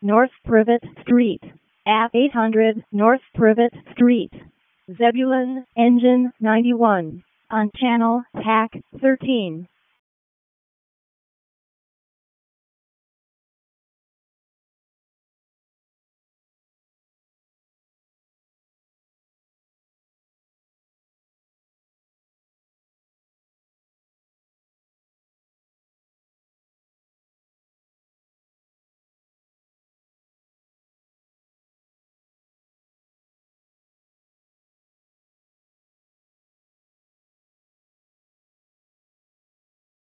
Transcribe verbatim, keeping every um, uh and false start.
North Privet Street. At eight hundred North Privet Street. Zebulon Engine ninety-one. On Channel Hack thirteen.